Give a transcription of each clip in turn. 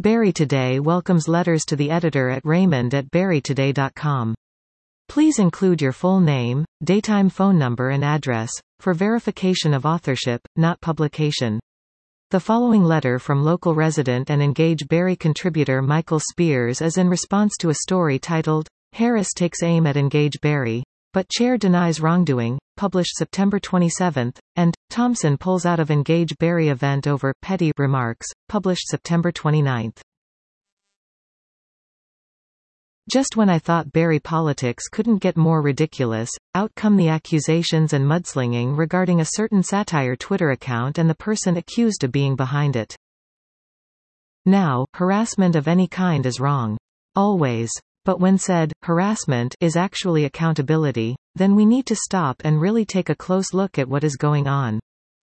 Barrie Today welcomes letters to the editor at raymond@barrietoday.com. Please include your full name, daytime phone number and address, for verification of authorship, not publication. The following letter from local resident and Engage Barrie contributor Michael Spears is in response to a story titled, "Harris Takes Aim at Engage Barrie, but Chair Denies Wrongdoing," published September 27, and "Thompson Pulls Out of Engage Barrie Event Over Petty Remarks," published September 29. Just when I thought Barrie politics couldn't get more ridiculous, out come the accusations and mudslinging regarding a certain satire Twitter account and the person accused of being behind it. Now, harassment of any kind is wrong. Always. But when said, harassment is actually accountability, then we need to stop and really take a close look at what is going on.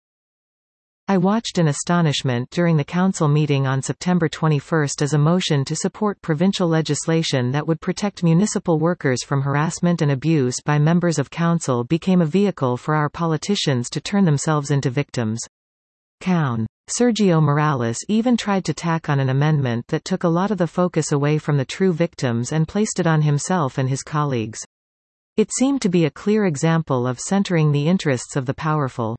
I watched in astonishment during the council meeting on September 21 as a motion to support provincial legislation that would protect municipal workers from harassment and abuse by members of council became a vehicle for our politicians to turn themselves into victims. Cown. Sergio Morales even tried to tack on an amendment that took a lot of the focus away from the true victims and placed it on himself and his colleagues. It seemed to be a clear example of centering the interests of the powerful.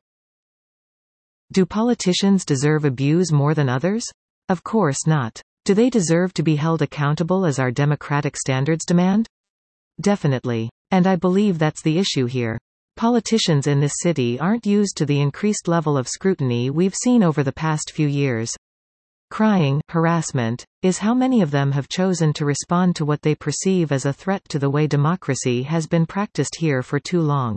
Do politicians deserve abuse more than others? Of course not. Do they deserve to be held accountable as our democratic standards demand? Definitely. And I believe that's the issue here. Politicians in this city aren't used to the increased level of scrutiny we've seen over the past few years. Crying harassment is how many of them have chosen to respond to what they perceive as a threat to the way democracy has been practiced here for too long.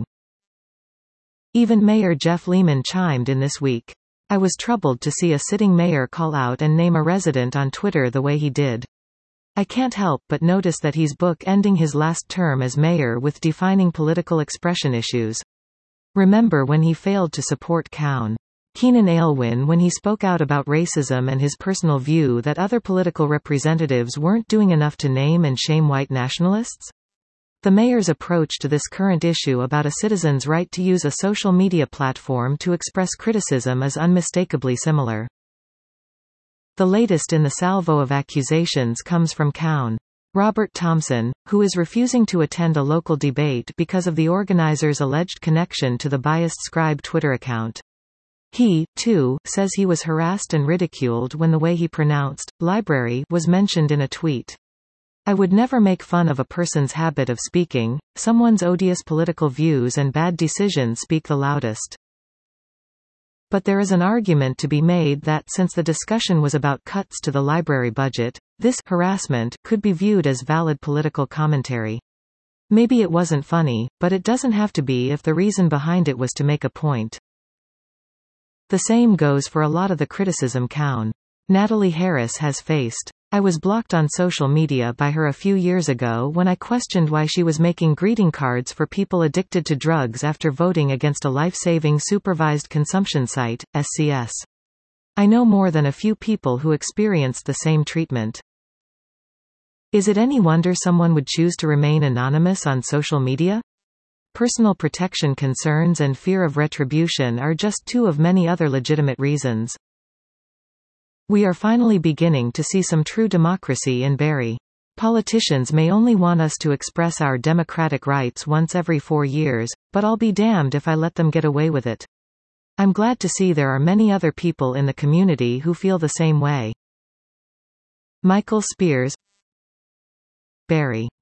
Even Mayor Jeff Lehman chimed in this week. I was troubled to see a sitting mayor call out and name a resident on Twitter the way he did. I can't help but notice that he's book-ending his last term as mayor with defining political expression issues. Remember when he failed to support Cown. Keenan Aylwin when he spoke out about racism and his personal view that other political representatives weren't doing enough to name and shame white nationalists? The mayor's approach to this current issue about a citizen's right to use a social media platform to express criticism is unmistakably similar. The latest in the salvo of accusations comes from Cown. Robert Thompson, who is refusing to attend a local debate because of the organizer's alleged connection to the biased Scribe Twitter account. He, too, says he was harassed and ridiculed when the way he pronounced library was mentioned in a tweet. I would never make fun of a person's habit of speaking. Someone's odious political views and bad decisions speak the loudest. But there is an argument to be made that since the discussion was about cuts to the library budget, this harassment could be viewed as valid political commentary. Maybe it wasn't funny, but it doesn't have to be if the reason behind it was to make a point. The same goes for a lot of the criticism Cown. Natalie Harris has faced. I was blocked on social media by her a few years ago when I questioned why she was making greeting cards for people addicted to drugs after voting against a life-saving supervised consumption site, SCS. I know more than a few people who experienced the same treatment. Is it any wonder someone would choose to remain anonymous on social media? Personal protection concerns and fear of retribution are just two of many other legitimate reasons. We are finally beginning to see some true democracy in Barrie. Politicians may only want us to express our democratic rights once every 4 years, but I'll be damned if I let them get away with it. I'm glad to see there are many other people in the community who feel the same way. Michael Spears, Barrie.